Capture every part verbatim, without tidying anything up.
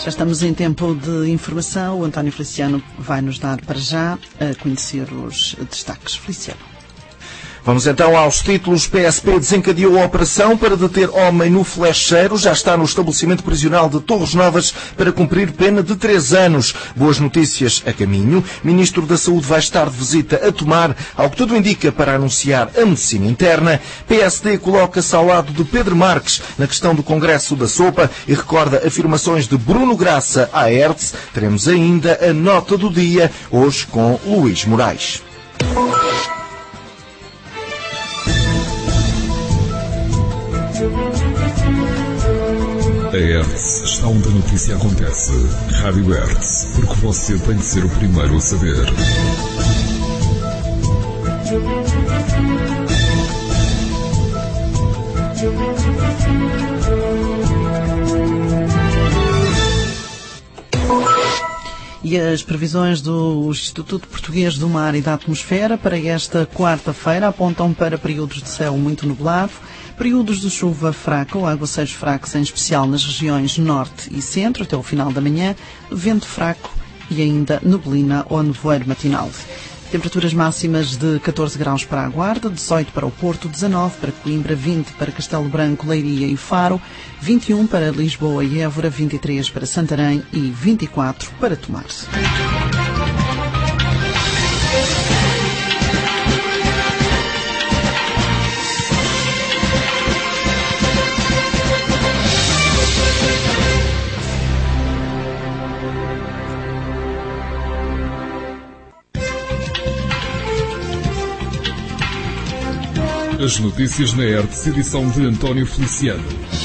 Já estamos em tempo de informação. O António Feliciano vai nos dar para já a conhecer os destaques. Feliciano. Vamos então aos títulos. P S P desencadeou a operação para deter homem no flecheiro. Já está no estabelecimento prisional de Torres Novas para cumprir pena de três anos. Boas notícias a caminho. Ministro da Saúde vai estar de visita a Tomar, ao que tudo indica, para anunciar a medicina interna. P S D coloca-se ao lado de Pedro Marques na questão do Congresso da Sopa e recorda afirmações de Bruno Graça à E R T S. Teremos ainda a nota do dia, hoje com Luís Moraes. A E R T S está onde a notícia acontece. Rádio E R T S, porque você tem de ser o primeiro a saber. E as previsões do Instituto Português do Mar e da Atmosfera para esta quarta-feira apontam para períodos de céu muito nublado, períodos de chuva fraca ou aguaceiros fracos, em especial nas regiões norte e centro, até o final da manhã, vento fraco e ainda neblina ou nevoeiro matinal. Temperaturas máximas de catorze graus para a Guarda, dezoito para o Porto, dezanove para Coimbra, vinte para Castelo Branco, Leiria e Faro, vinte e um para Lisboa e Évora, vinte e três para Santarém e vinte e quatro para Tomar. As notícias na E R T S, edição de António Feliciano.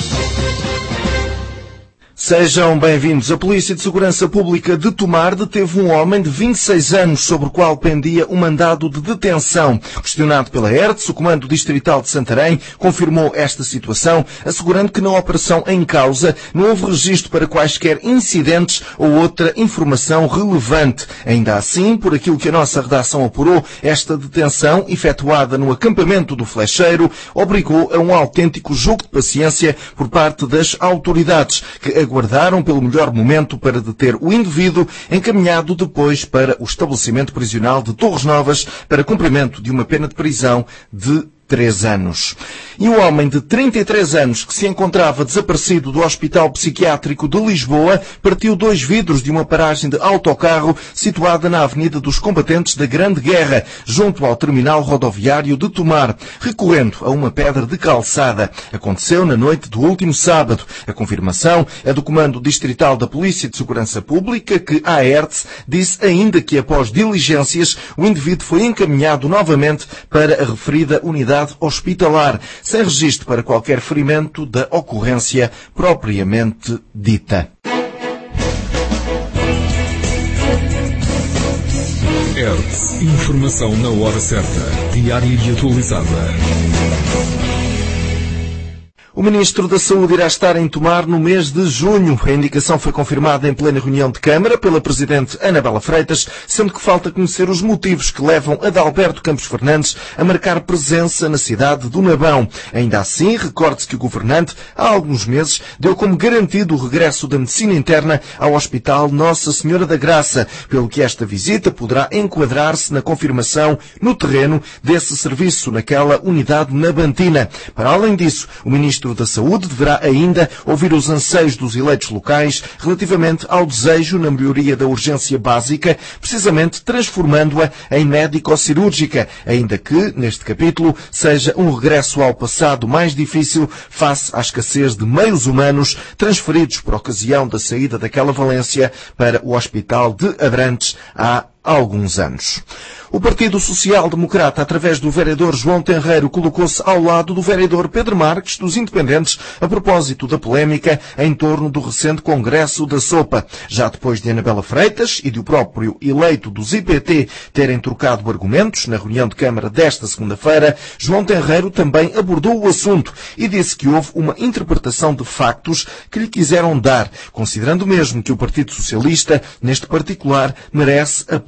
Sejam bem-vindos. A Polícia de Segurança Pública de Tomar deteve um homem de vinte e seis anos sobre o qual pendia um mandado de detenção. Questionado pela E R T S, o Comando Distrital de Santarém confirmou esta situação, assegurando que na operação em causa não houve registro para quaisquer incidentes ou outra informação relevante. Ainda assim, por aquilo que a nossa redação apurou, esta detenção, efetuada no acampamento do Flecheiro, obrigou a um autêntico jogo de paciência por parte das autoridades, que aguardaram pelo melhor momento para deter o indivíduo, encaminhado depois para o estabelecimento prisional de Torres Novas para cumprimento de uma pena de prisão de três anos. E o homem de trinta e três anos que se encontrava desaparecido do Hospital Psiquiátrico de Lisboa partiu dois vidros de uma paragem de autocarro situada na Avenida dos Combatentes da Grande Guerra, junto ao terminal rodoviário de Tomar, recorrendo a uma pedra de calçada. Aconteceu na noite do último sábado. A confirmação é do Comando Distrital da Polícia de Segurança Pública, que à E R T S disse ainda que após diligências o indivíduo foi encaminhado novamente para a referida unidade hospitalar, sem registro para qualquer ferimento da ocorrência propriamente dita. E R T S, informação na hora certa, diária e atualizada. O Ministro da Saúde irá estar em Tomar no mês de junho. A indicação foi confirmada em plena reunião de Câmara pela Presidente Anabela Freitas, sendo que falta conhecer os motivos que levam Adalberto Campos Fernandes a marcar presença na cidade do Nabão. Ainda assim, recorde-se que o governante, há alguns meses, deu como garantido o regresso da medicina interna ao Hospital Nossa Senhora da Graça, pelo que esta visita poderá enquadrar-se na confirmação no terreno desse serviço naquela unidade nabantina. Para além disso, o Ministro da Saúde deverá ainda ouvir os anseios dos eleitos locais relativamente ao desejo na melhoria da urgência básica, precisamente transformando-a em médico-cirúrgica, ainda que, neste capítulo, seja um regresso ao passado mais difícil face à escassez de meios humanos transferidos por ocasião da saída daquela Valência para o Hospital de Abrantes há alguns anos. O Partido Social Democrata, através do vereador João Tenreiro, colocou-se ao lado do vereador Pedro Marques, dos Independentes, a propósito da polémica em torno do recente Congresso da Sopa. Já depois de Anabela Freitas e do próprio eleito dos I P T terem trocado argumentos na reunião de Câmara desta segunda-feira, João Tenreiro também abordou o assunto e disse que houve uma interpretação de factos que lhe quiseram dar, considerando mesmo que o Partido Socialista, neste particular, merece a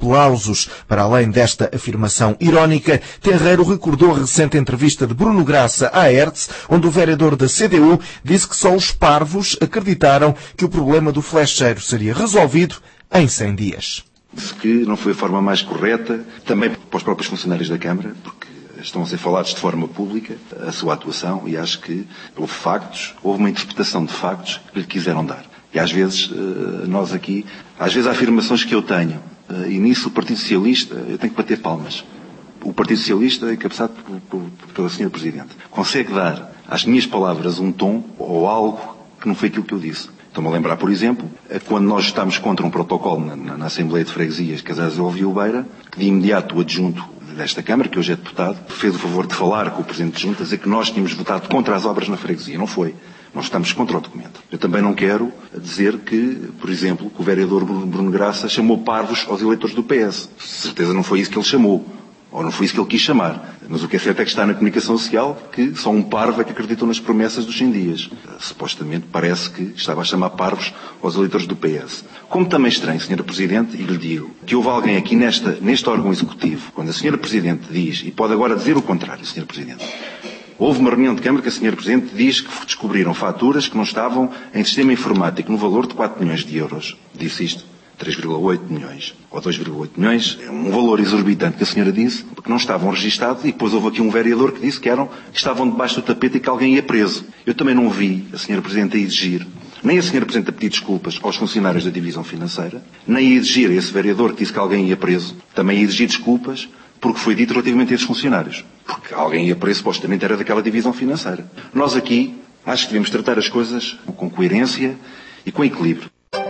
aplausos. Para além desta afirmação irónica, Tenreiro recordou a recente entrevista de Bruno Graça à Hertz, onde o vereador da C D U disse que só os parvos acreditaram que o problema do flecheiro seria resolvido em cem dias. Disse que não foi a forma mais correta, também para os próprios funcionários da Câmara, porque estão a ser falados de forma pública a sua atuação e acho que houve factos, houve uma interpretação de factos que lhe quiseram dar. E às vezes, nós aqui, às vezes há afirmações que eu tenho, e nisso o Partido Socialista, eu tenho que bater palmas. O Partido Socialista é encabeçado pela senhora Presidente. Consegue dar às minhas palavras um tom ou algo que não foi aquilo que eu disse. Estou-me a lembrar, por exemplo, quando nós estamos contra um protocolo na, na, na Assembleia de Freguesias de Casares de Oveira, que de imediato o adjunto desta Câmara, que hoje é deputado, fez o favor de falar com o Presidente de Junta, dizer que nós tínhamos votado contra as obras na freguesia. Não foi. Nós estamos contra o documento. Eu também não quero dizer que, por exemplo, que o vereador Bruno Graça chamou parvos aos eleitores do P S. De certeza não foi isso que ele chamou. Ou não foi isso que ele quis chamar. Mas o que é certo é que está na comunicação social que só um parvo é que acreditou nas promessas dos cem dias. Supostamente parece que estava a chamar parvos aos eleitores do P S. Como também estranho, senhora Presidente, e lhe digo que houve alguém aqui nesta, neste órgão executivo, quando a senhora Presidente diz, e pode agora dizer o contrário, senhora Presidente, houve uma reunião de Câmara que a senhora Presidente diz que descobriram faturas que não estavam em sistema informático no valor de quatro milhões de euros. Disse isto. três vírgula oito milhões, ou dois vírgula oito milhões, é um valor exorbitante que a senhora disse, porque não estavam registados, e depois houve aqui um vereador que disse que, eram, que estavam debaixo do tapete e que alguém ia preso. Eu também não vi a senhora Presidente a exigir, nem a senhora Presidente a pedir desculpas aos funcionários da Divisão Financeira, nem a exigir a esse vereador que disse que alguém ia preso, também a exigir desculpas, porque foi dito relativamente a esses funcionários. Porque alguém ia preso, supostamente era daquela Divisão Financeira. Nós aqui, acho que devemos tratar as coisas com coerência e com equilíbrio.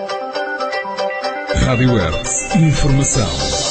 Rádio Hertz. Informação.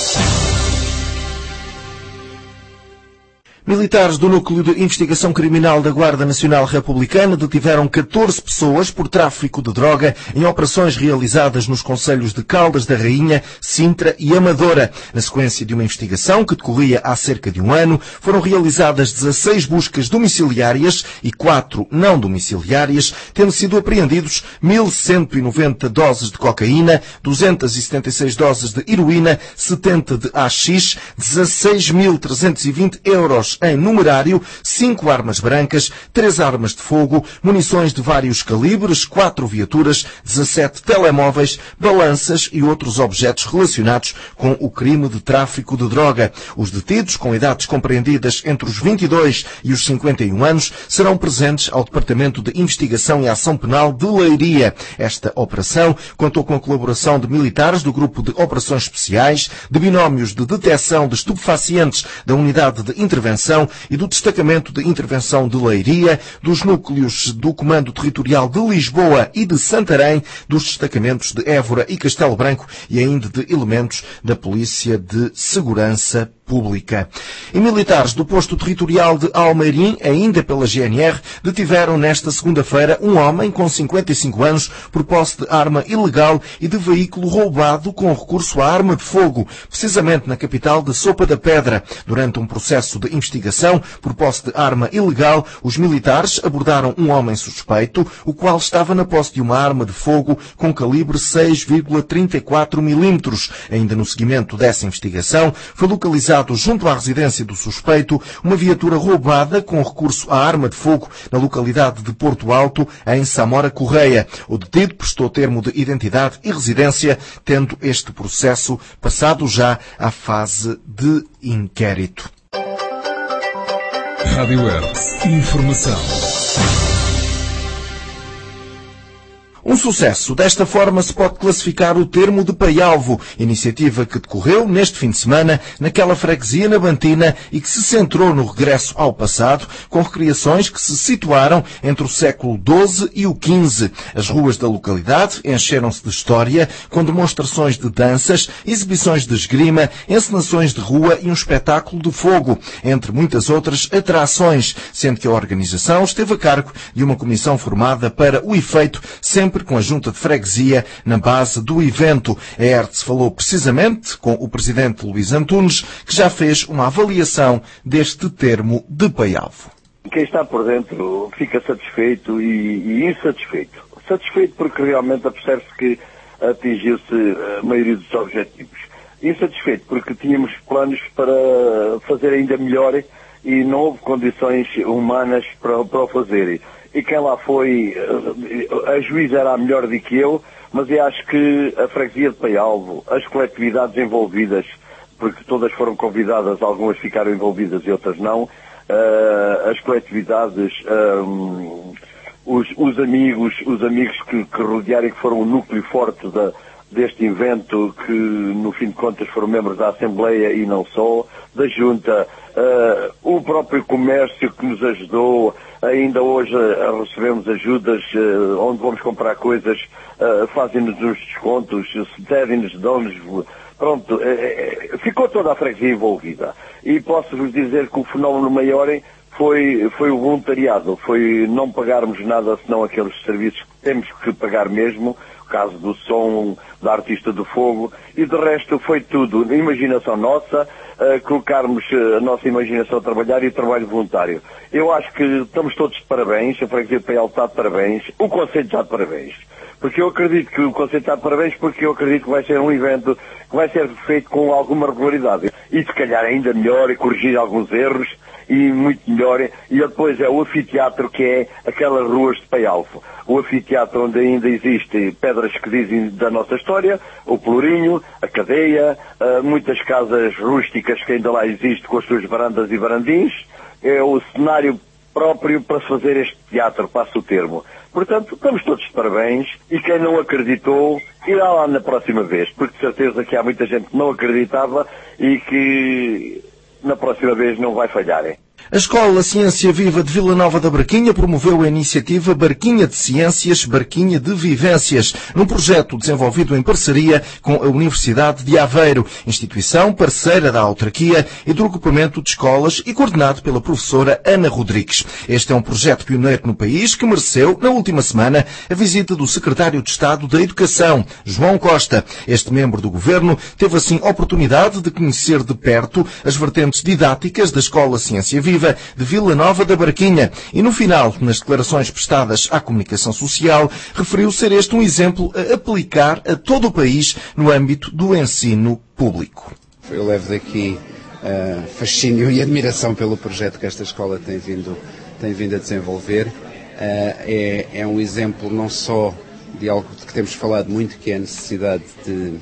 Militares do Núcleo de Investigação Criminal da Guarda Nacional Republicana detiveram catorze pessoas por tráfico de droga em operações realizadas nos concelhos de Caldas da Rainha, Sintra e Amadora. Na sequência de uma investigação que decorria há cerca de um ano, foram realizadas dezasseis buscas domiciliárias e quatro não domiciliárias, tendo sido apreendidos mil cento e noventa doses de cocaína, duzentas e setenta e seis doses de heroína, setenta de haxixe, dezasseis mil trezentos e vinte euros em numerário, cinco armas brancas, três armas de fogo, munições de vários calibres, quatro viaturas, dezassete telemóveis, balanças e outros objetos relacionados com o crime de tráfico de droga. Os detidos, com idades compreendidas entre os vinte e dois e os cinquenta e um anos, serão presentes ao Departamento de Investigação e Ação Penal de Leiria. Esta operação contou com a colaboração de militares do Grupo de Operações Especiais, de binómios de detecção de estupefacientes da Unidade de Intervenção e do Destacamento de Intervenção de Leiria, dos núcleos do Comando Territorial de Lisboa e de Santarém, dos destacamentos de Évora e Castelo Branco e ainda de elementos da Polícia de Segurança Pública. E militares do Posto Territorial de Almeirim, ainda pela G N R, detiveram nesta segunda-feira um homem com cinquenta e cinco anos por posse de arma ilegal e de veículo roubado com recurso à arma de fogo, precisamente na capital de Sopa da Pedra. Durante um processo de investigação por posse de arma ilegal, os militares abordaram um homem suspeito, o qual estava na posse de uma arma de fogo com calibre seis vírgula trinta e quatro milímetros. Ainda no seguimento dessa investigação, foi localizado junto à residência do suspeito uma viatura roubada com recurso à arma de fogo na localidade de Porto Alto, em Samora Correia. O detido prestou termo de identidade e residência, tendo este processo passado já à fase de inquérito. Rádio Hertz. Informação. Um sucesso. Desta forma se pode classificar o termo de Paialvo, iniciativa que decorreu neste fim de semana naquela freguesia nabantina e que se centrou no regresso ao passado, com recriações que se situaram entre o século doze e o quinze. As ruas da localidade encheram-se de história, com demonstrações de danças, exibições de esgrima, encenações de rua e um espetáculo de fogo, entre muitas outras atrações, sendo que a organização esteve a cargo de uma comissão formada para o efeito, sempre com a junta de freguesia na base do evento. A Hertz falou precisamente com o presidente Luís Antunes, que já fez uma avaliação deste termo de Paialvo. Quem está por dentro fica satisfeito e, e insatisfeito. Satisfeito porque realmente percebe-se que atingiu-se a maioria dos objetivos. insatisfeito, porque tínhamos planos para fazer ainda melhor e não houve condições humanas para, para o fazer. E quem lá foi, a juíza era melhor do que eu, mas eu acho que a freguesia de Paialvo, as coletividades envolvidas, porque todas foram convidadas, algumas ficaram envolvidas e outras não, uh, as coletividades, um, os, os amigos, os amigos que, que rodearam e que foram o núcleo forte da, deste evento, que no fim de contas foram membros da Assembleia e não só, da Junta, uh, o próprio comércio que nos ajudou, ainda hoje uh, recebemos ajudas, uh, onde vamos comprar coisas, uh, fazem-nos uns descontos, cedem-nos, dão-nos, pronto, uh, uh, ficou toda a freguesia envolvida. E posso-vos dizer que o fenómeno maior foi, foi o voluntariado, foi não pagarmos nada senão aqueles serviços que temos que pagar mesmo, o caso do som, da artista do fogo, e de resto foi tudo, imaginação nossa, uh, colocarmos a nossa imaginação a trabalhar e trabalho voluntário. Eu acho que estamos todos de parabéns, a freguesia de Paialvo está de parabéns, o Conselho está de parabéns. Porque eu acredito que o Conselho está de parabéns, porque eu acredito que vai ser um evento que vai ser feito com alguma regularidade. E se calhar ainda melhor, e corrigir alguns erros, e muito melhor. E depois é o anfiteatro, que é aquelas ruas de Paialvo. O anfiteatro onde ainda existem pedras que dizem da nossa história, o Pelourinho, a cadeia, uh, muitas casas rústicas que ainda lá existem com as suas varandas e varandins. É o cenário próprio para se fazer este teatro, passo o termo. Portanto, estamos todos de parabéns, e quem não acreditou irá lá na próxima vez, porque de certeza que há muita gente que não acreditava e que na próxima vez não vai falhar, hein? A Escola Ciência Viva de Vila Nova da Barquinha promoveu a iniciativa Barquinha de Ciências, Barquinha de Vivências, num projeto desenvolvido em parceria com a Universidade de Aveiro, instituição parceira da autarquia e do agrupamento de escolas e coordenado pela professora Ana Rodrigues. Este é um projeto pioneiro no país que mereceu, na última semana, a visita do Secretário de Estado da Educação, João Costa. Este membro do Governo teve assim oportunidade de conhecer de perto as vertentes didáticas da Escola Ciência Viva de Vila Nova da Barquinha e, no final, nas declarações prestadas à comunicação social, referiu ser este um exemplo a aplicar a todo o país no âmbito do ensino público. Eu levo daqui uh, fascínio e admiração pelo projeto que esta escola tem vindo, tem vindo a desenvolver. Uh, é, é um exemplo não só de algo de que temos falado muito, que é a necessidade de,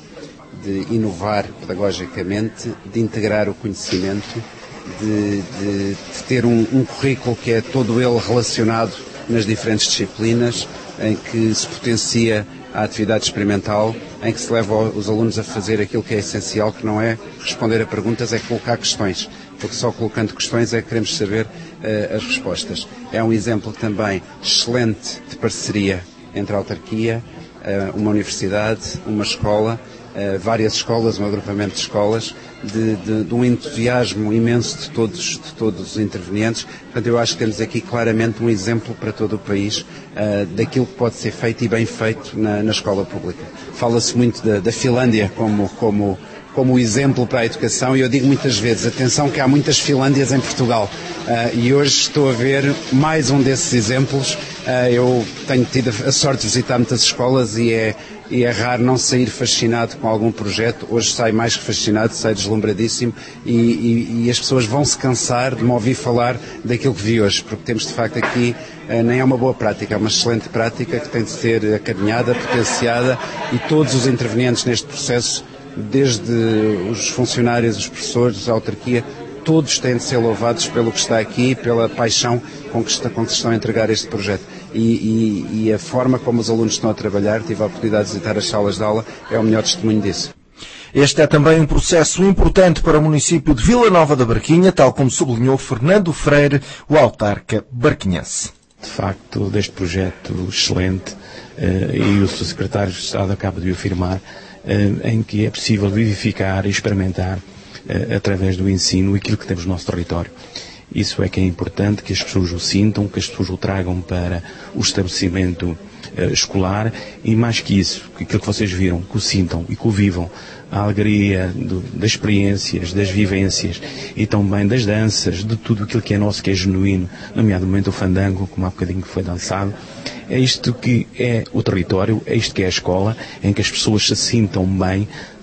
de inovar pedagogicamente, de integrar o conhecimento, De, de, de ter um, um currículo que é todo ele relacionado nas diferentes disciplinas, em que se potencia a atividade experimental, em que se leva os alunos a fazer aquilo que é essencial, que não é responder a perguntas, é colocar questões, porque só colocando questões é que queremos saber uh, as respostas. É um exemplo também excelente de parceria entre a autarquia, uh, uma universidade, uma escola, Uh, várias escolas, um agrupamento de escolas, de, de, de um entusiasmo imenso de todos, de todos os intervenientes. Portanto, eu acho que temos aqui claramente um exemplo para todo o país uh, daquilo que pode ser feito e bem feito na, na escola pública. Fala-se muito da, da Finlândia como, como, como exemplo para a educação, e eu digo muitas vezes, atenção que há muitas Finlândias em Portugal, uh, e hoje estou a ver mais um desses exemplos. Uh, eu tenho tido a sorte de visitar muitas escolas e é E é raro não sair fascinado com algum projeto. Hoje saio mais que fascinado, saio deslumbradíssimo, e, e, e as pessoas vão se cansar de me ouvir falar daquilo que vi hoje, porque temos de facto aqui, eh, nem é uma boa prática, é uma excelente prática que tem de ser acarinhada, potenciada, e todos os intervenientes neste processo, desde os funcionários, os professores, a autarquia, todos têm de ser louvados pelo que está aqui, pela paixão com que, está, com que se estão a entregar este projeto. E, e, e a forma como os alunos estão a trabalhar, tive a oportunidade de visitar as salas de aula, é o melhor testemunho disso. Este é também um processo importante para o município de Vila Nova da Barquinha, tal como sublinhou Fernando Freire, o autarca barquinhense. De facto, deste projeto excelente, eh, e o seu secretário de Estado acaba de o afirmar, eh, em que é possível vivificar e experimentar, eh, através do ensino, aquilo que temos no nosso território. Isso é que é importante, que as pessoas o sintam, que as pessoas o tragam para o estabelecimento uh, escolar, e mais que isso, que aquilo que vocês viram, que o sintam e que o vivam, a alegria do, das experiências, das vivências e também das danças, de tudo aquilo que é nosso, que é genuíno, nomeadamente o fandango, como há bocadinho foi dançado. É isto que é o território, é isto que é a escola, em que as pessoas se sintam bem,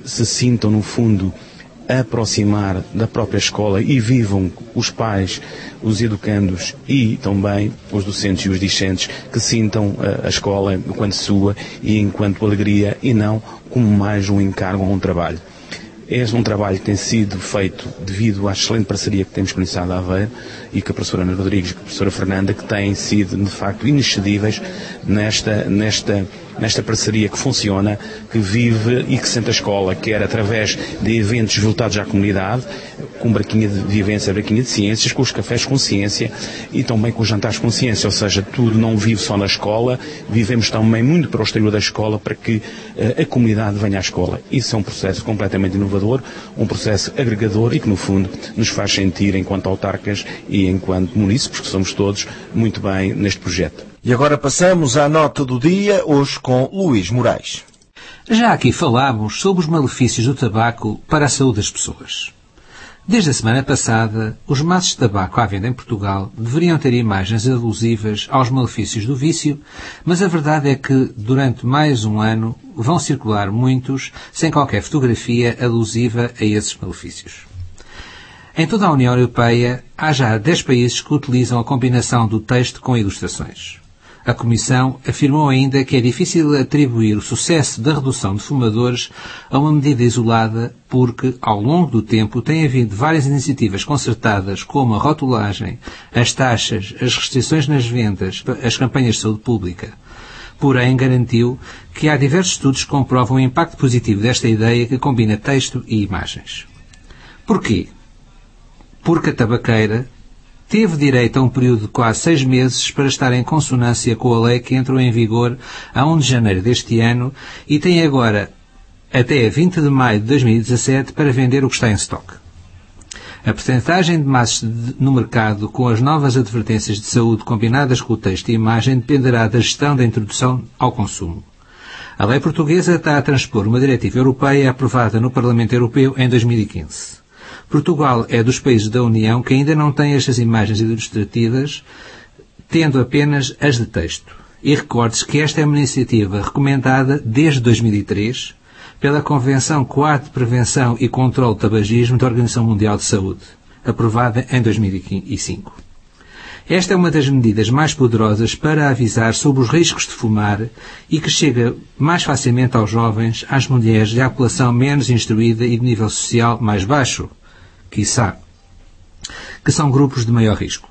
se sintam, no fundo, a aproximar da própria escola e vivam os pais, os educandos e também os docentes e os discentes que sintam a escola enquanto sua e enquanto alegria e não como mais um encargo ou um trabalho. Este é um trabalho que tem sido feito devido à excelente parceria que temos com a Universidade de Aveiro e com a professora Ana Rodrigues e com a professora Fernanda, que têm sido, de facto, inexcedíveis nesta, nesta, nesta parceria que funciona, que vive e que sente a escola, quer através de eventos voltados à comunidade, com braquinha de vivência, braquinha de ciências, com os cafés com ciência e também com os jantares com ciência, ou seja, tudo não vive só na escola, vivemos também muito para o exterior da escola para que uh, a comunidade venha à escola. Isso é um processo completamente inovador, um processo agregador e que, no fundo, nos faz sentir, enquanto autarcas e enquanto munícipes, que somos todos, muito bem neste projeto. E agora passamos à nota do dia, hoje com Luís Moraes. Já aqui falámos sobre os malefícios do tabaco para a saúde das pessoas. Desde a semana passada, os maços de tabaco à venda em Portugal deveriam ter imagens alusivas aos malefícios do vício, mas a verdade é que, durante mais um ano, vão circular muitos sem qualquer fotografia alusiva a esses malefícios. Em toda a União Europeia, há já dez países que utilizam a combinação do texto com ilustrações. A Comissão afirmou ainda que é difícil atribuir o sucesso da redução de fumadores a uma medida isolada porque, ao longo do tempo, tem havido várias iniciativas concertadas, como a rotulagem, as taxas, as restrições nas vendas, as campanhas de saúde pública. Porém, garantiu que há diversos estudos que comprovam o impacto positivo desta ideia que combina texto e imagens. Porquê? Porque a tabaqueira teve direito a um período de quase seis meses para estar em consonância com a lei que entrou em vigor a primeiro de janeiro deste ano e tem agora até vinte de maio de dois mil e dezassete para vender o que está em estoque. A percentagem de maços no mercado com as novas advertências de saúde combinadas com o texto e imagem dependerá da gestão da introdução ao consumo. A lei portuguesa está a transpor uma diretiva europeia aprovada no Parlamento Europeu em dois mil e quinze. Portugal é dos países da União que ainda não tem estas imagens ilustrativas, tendo apenas as de texto. E recorde-se que esta é uma iniciativa recomendada desde dois mil e três pela Convenção quadro de Prevenção e Controle do Tabagismo da Organização Mundial de Saúde, aprovada em dois mil e cinco. Esta é uma das medidas mais poderosas para avisar sobre os riscos de fumar e que chega mais facilmente aos jovens, às mulheres e à população menos instruída e de nível social mais baixo, quiçá, que são grupos de maior risco.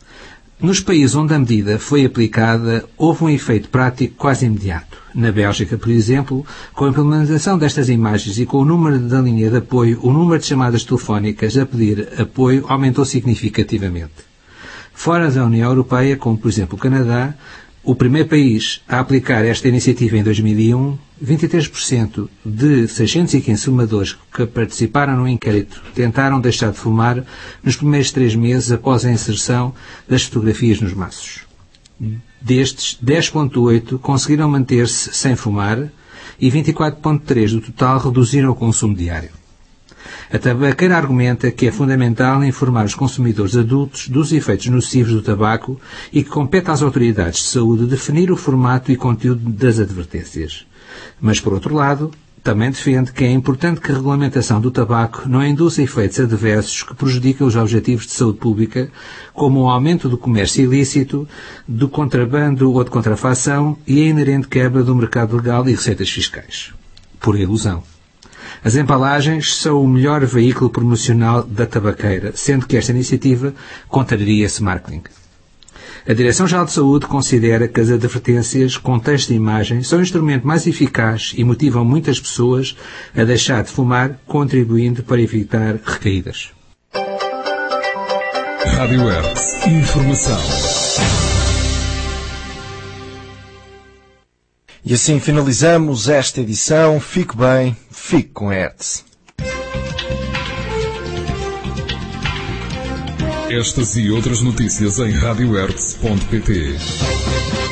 Nos países onde a medida foi aplicada, houve um efeito prático quase imediato. Na Bélgica, por exemplo, com a implementação destas imagens e com o número da linha de apoio, o número de chamadas telefónicas a pedir apoio aumentou significativamente. Fora da União Europeia, como por exemplo o Canadá, o primeiro país a aplicar esta iniciativa em dois mil e um, vinte e três por cento de seiscentos e quinze fumadores que participaram no inquérito tentaram deixar de fumar nos primeiros três meses após a inserção das fotografias nos maços. Destes, dez vírgula oito conseguiram manter-se sem fumar e vinte e quatro vírgula três do total reduziram o consumo diário. A tabaqueira argumenta que é fundamental informar os consumidores adultos dos efeitos nocivos do tabaco e que compete às autoridades de saúde definir o formato e conteúdo das advertências. Mas, por outro lado, também defende que é importante que a regulamentação do tabaco não induza efeitos adversos que prejudicam os objetivos de saúde pública, como o aumento do comércio ilícito, do contrabando ou de contrafação e a inerente quebra do mercado legal e receitas fiscais. Por ilusão. As embalagens são o melhor veículo promocional da tabaqueira, sendo que esta iniciativa contraria esse marketing. A Direção-Geral de Saúde considera que as advertências com texto e imagem são um instrumento mais eficaz e motivam muitas pessoas a deixar de fumar, contribuindo para evitar recaídas. Rádio Hertz. Informação. E assim finalizamos esta edição. Fique bem, fique com Hertz. Estas e outras notícias em rádio hertz ponto pt.